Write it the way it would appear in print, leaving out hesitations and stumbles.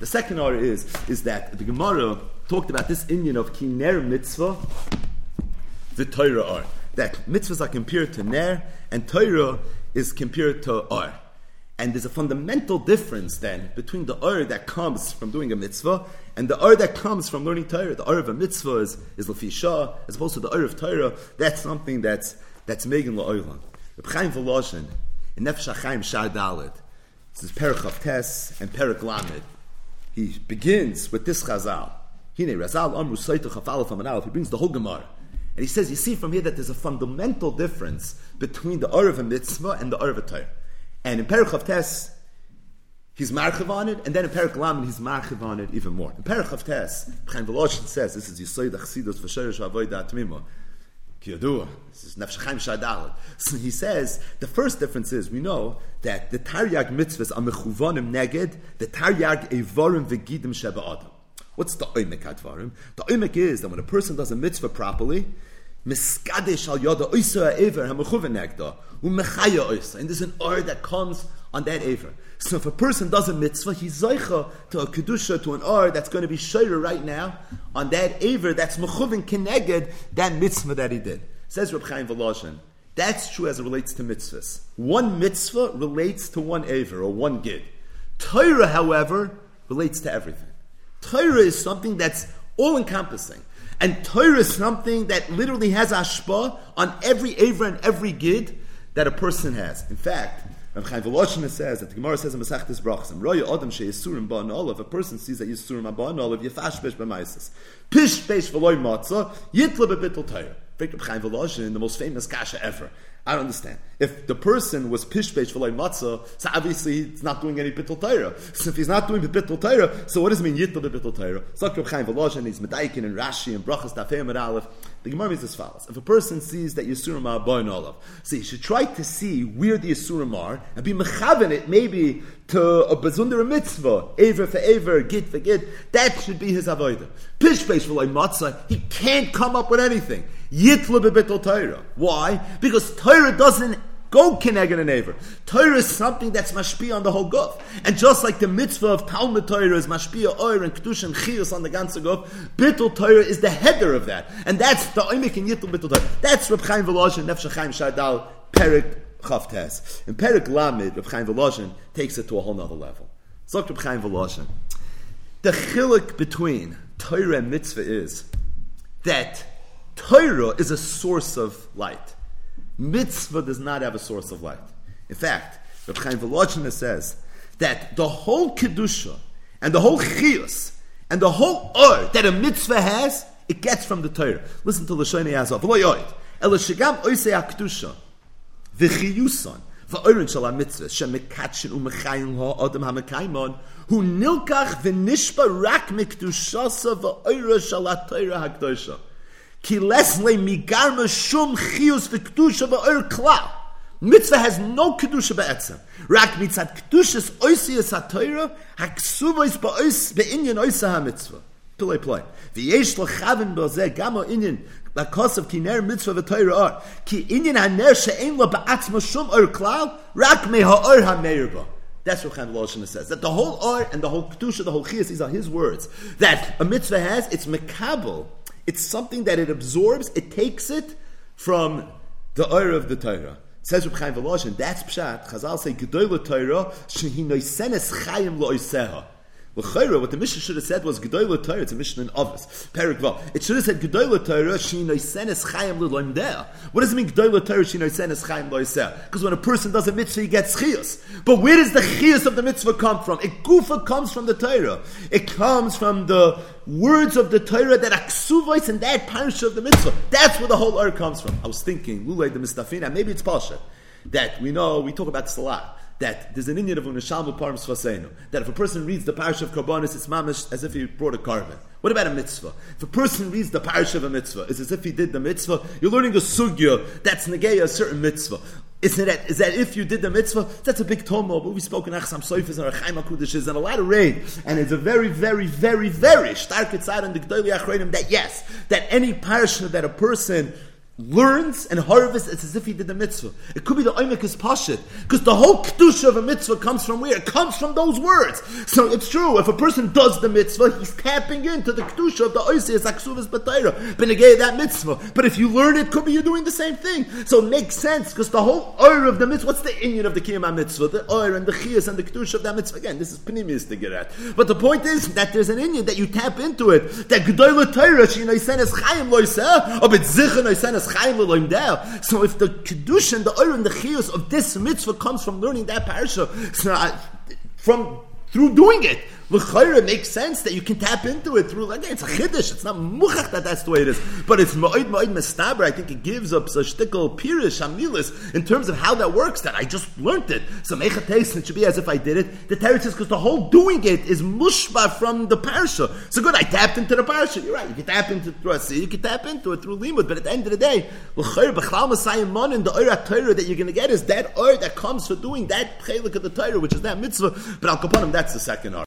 The second order is that the Gemara talked about this inyan of ki ner mitzvah, the Torah or. That mitzvahs are compared to ner, and Torah is compared to or. And there's a fundamental difference then between the or that comes from doing a mitzvah and the or that comes from learning Torah. The or of a mitzvah is lefi shah, as opposed to the or of Torah. That's something that's megan la'olam. Reb Chaim Volozhin in Nefesh HaChaim Shar Dalet. This is Perek Chavtes and Perek Lamed. He begins with this Chazal. Hine Razal Amru Soitach Hafalef Amanalef. He brings the whole Gemara. And he says, you see from here that there's a fundamental difference between the or of a mitzvah and the or of a Torah. And in Perek Chavtes, he's marchiv on it, and then in Perek Lamed, he's marchiv on it even more. In Perek Chavtes, Chaim Volozhin says, this is Yisoid HaChassidus V'Shorish HaAvodah Atmima. Ki Yadua. This is Nefesh HaChaim Shar Dalet. So he says, the first difference is, we know that the Taryag mitzvahs are mechuvanim neged, the Taryag evarim v'gidim sheba adam. What's the oimek advarim? The oimek is that when a person does a mitzvah properly, miskadesh al yada oisa ha'ever ha'mechuven negda u'mechaya oisa, and there's an or that comes on that aver. So if a person does a mitzvah, he's zoicha to a kedusha, to an or that's going to be shayra right now on that aver that's mechuven keneged that mitzvah that he did. Says Reb Chaim Volozhin, that's true as it relates to mitzvahs. One mitzvah relates to one aver or one gid. Torah, however, relates to everything. Torah is something that's all-encompassing. And Torah is something that literally has ashpa on every aver and every gid that a person has. In fact, Rav Chaim Volozhin says that the Gemara says in Masechtas Brachos, Roya Adam she'yisurim ba'an olav, a person sees that yisurim ba'an olav, yefash besh b'maisis. Pish besh v'loy matzah, yitla be'bittul Torah. Rav Chaim Volozhin, the most famous kasha ever. I don't understand. If the person was pishpeish v'loy matzah, so obviously he's not doing any bittul Torah. So if he's not doing bittul Torah, so what does it mean yitla bittul Torah? So Reb Chaim Volozhin, he's medaikin and Rashi and Brachas Daf Hey Amud Aleph. The Gemara means as follows: if a person sees that Yisurim are ba'an olav, so he should try to see where the Yisurim are and be mechaven it maybe to a bezunder mitzvah, aver for aver, gid for gid. That should be his avodah. Pishpeish v'loy matzah, he can't come up with anything. Yitla be'bittul Torah. Why? Because Torah doesn't go kineged an aver. Torah is something that's mashpia on the whole guf. And just like the mitzvah of Talmud Torah is mashpia oir and kedusha and chiyus on the ganze guf, bittul Torah is the header of that. And that's the oimik in Yitla bittul Torah. That's Reb Chaim Volozhin, Nefesh HaChaim Shar Dalet, Perek Chavtes. In Perek Lamed, Reb Chaim Volozhin takes it to a whole nother level. So Reb Chaim Volozhin, the chiluk between Torah and mitzvah is that Torah is a source of light. Mitzvah does not have a source of light. In fact, Reb Chaim Volozhin says that the whole kedusha and the whole chiyus and the whole or that a mitzvah has, it gets from the Torah. Listen to Lashon Yazov. V'lo yoid. Ela shegam oisei ha-kedusha v'chiyuson v'oirin shel ha-mitzvah shemekatshin u'mechayin ha-adam ha-mekaimon hu nilkach v'nishpa rak mikdushasa v'oira shel ha-Torah ha-kedusha. Ki lesle migarma shum chiyus v'kedusha v'oir klal. Mitzvah has no kedusha be'etzem. Rak mitzad kedushas oisiyas ha-Torah haksuvois be'inyan oisa ha-mitzvah. Play. V'yesh l'chavin b'zeh gamo inyan l'kos of ki ner mitzvah v'Torah or. Ki inyan ha-ner she'en lo ba'atzma shum oir klal rak me ha'or ha-meir ba. That's what Chaim Volozhin says. That the whole or and the whole kedusha, the whole chiyus, these are his words. That a mitzvah has, it's mekabel. It's something that it absorbs, it takes it from the or of the Torah. Says Reb Chaim Volozhin, that's pshat. Chazal say, Gedoyle Torah, shehi noisenes chayim lo'iseha. L'chayra, what the Mishnah should have said was Gedoyle Torah, it's a Mishnah in Avos. Perek Vav. It should have said Gedoyle Torah, shehi noisenes chayim lo'imdea. What does it mean, Gedoyle Torah, shehi noisenes chayim lo'iseha? Because when a person does a mitzvah, he gets chiyus. But where does the chiyus of the mitzvah come from? It gufa comes from the Torah. It comes from the words of the Torah that aksuvos and that parasha of the mitzvah. That's where the whole or comes from. I was thinking, Lulay the Mistafina, maybe it's Pasha, that we know, we talk about this a lot, that there's an inyan of Unashalmu Parim Sfaseinu, that if a person reads the parasha of Karbonis, it's mamish as if he brought a carbon. What about a mitzvah? If a person reads the parasha of a mitzvah, it's as if he did the mitzvah. You're learning a sugya that's negaya a certain mitzvah. Is that if you did the mitzvah, that's a big tomo, but we've spoken Achsam Soifas and Archaim HaKudishes and a lot of rain, and it's a very, very, very, very stark side on the G'dayli Achreinim that yes, that any parasha that a person learns and harvests, it's as if he did the mitzvah. It could be the Oimek is Pashit, because the whole kedusha of a mitzvah comes from where? It comes from those words. So it's true, if a person does the mitzvah, he's tapping into the kedusha of the Oisei, Aksuvas B'Torah, B'negei that mitzvah. But if you learn it, could be you're doing the same thing. So it makes sense, because the whole oir of the mitzvah, what's the inyan of the Kiyam mitzvah? The oir and the chiyas and the kedusha of that mitzvah. Again, this is Pnimius to get at. But the point is that there's an inyan that you tap into it. That Gedolah Torah, she noisenes chayim loiseh, or betzichen noisenes chayim loim der. So if the kedusha and the oir and the chiyus of this mitzvah comes from learning that parasha, through doing it, l'chayra makes sense that you can tap into it through. Again, it's a chiddush. It's not muchach that's the way it is, but it's ma'od mestaber. I think it gives up such shtickle pirish amilis in terms of how that works. That I just learned it. So mechates, it should be as if I did it. The Torah says because the whole doing it is mushba from the parasha. So good, I tapped into the parasha. You're right. You can tap into it through asi. You can tap into it through limud. But at the end of the day, l'chayra b'chlal masayim monin, the oir Torah that you're going to get is that oir that comes for doing that chelik of the Torah, which is that mitzvah. But al kaponim, that's the second oir.